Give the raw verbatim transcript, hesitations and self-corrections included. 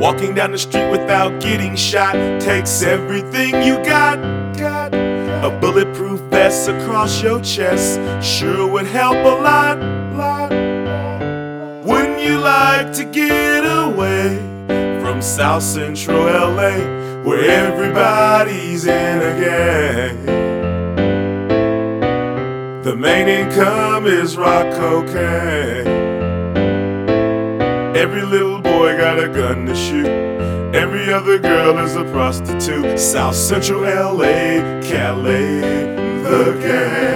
Walking down the street without getting shot takes everything you got, got. A bulletproof vest across your chest sure would help a lot, lot. Wouldn't you like to get away from South Central L A, where everybody's in a gang? The main income is rock cocaine. Every little boy got a gun to shoot. Every other girl is a prostitute. South Central L A, Cali, the gang.